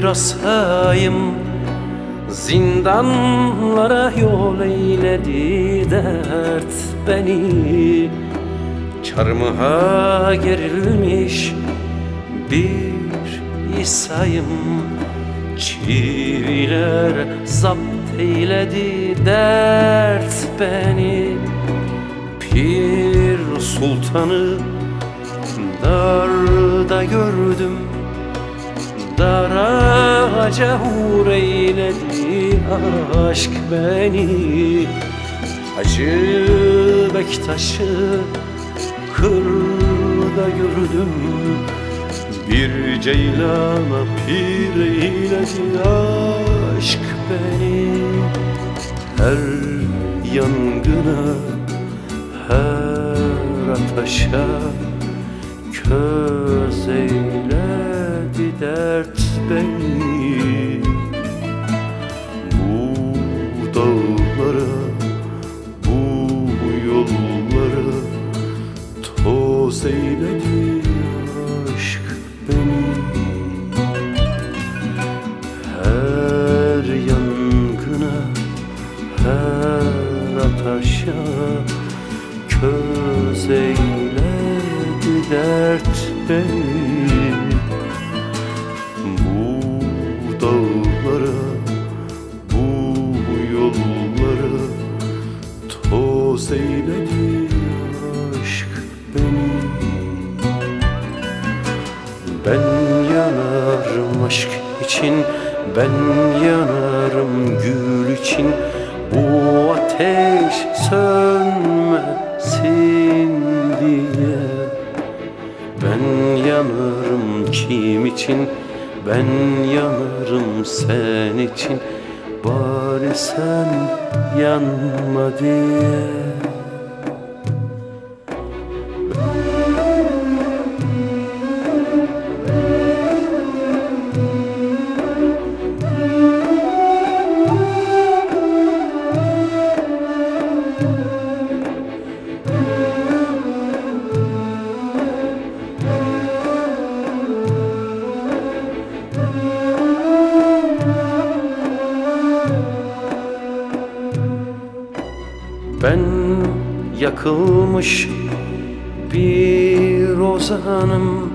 asayım, zindanlara yol eyledi dert beni. Çarmıha gerilmiş bir İsa'yım, çiviler zapt eyledi dert beni. Pir sultanı darda gördüm, dar ağaca hur eyledi aşk beni. Hacı Bektaş'ı kırda gördüm, bir ceylana pir eyledi aşk beni. Her yangına, her ateşe köz eyledi dert beni. Bu dağlara, bu yollara toz eyledi aşk beni. Her yangına, her ateşe köz eyledi dert beni. Bu dağlara, bu yollara toz eyledi aşk beni. Ben yanarım aşk için, ben yanarım gül için. Bu ateş sönmesin diye. Ben yanarım kim için, ben yanarım sen için. Bari sen yanma diye. Ben yakılmış bir ozanım,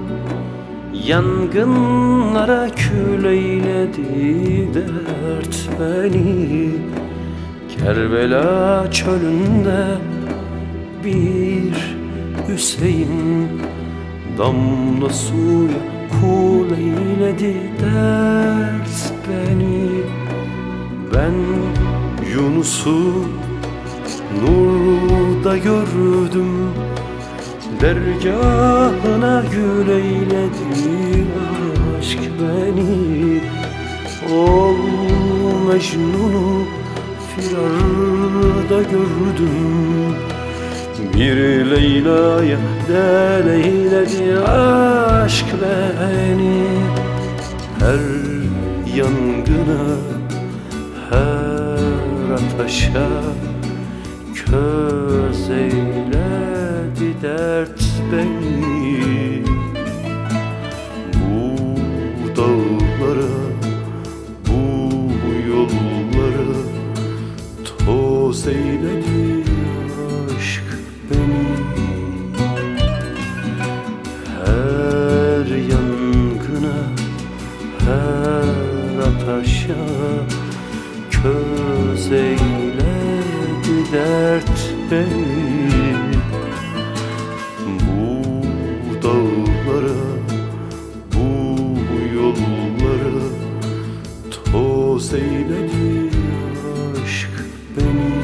yangınlara kül eyledi dert beni. Kerbela çölünde bir Hüseyin, damla suya kul eyledi dert beni. Ben Yunus'u nurda gördüm, dergahına gül eyledi aşk beni. Ol Mecnun'u firarda gördüm, bir Leyla'ya del eyledi aşk beni. Her yangına, her ateşe köz eyledi dert beni. Bu dağlara, bu yollara toz eyledi aşk beni. Her yangına, her ateşe köz eyledi dert beni. Bu dağlara, bu yollara toz eyledi aşk beni.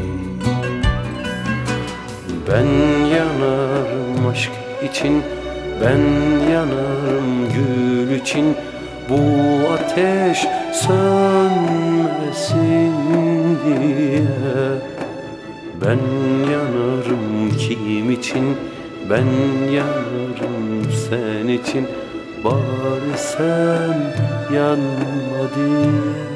Ben yanarım aşk için, ben yanarım gül için. Bu ateş sönmesin diye. Ben yanarım kim için, ben yanarım sen için. Bari sen yanma diye.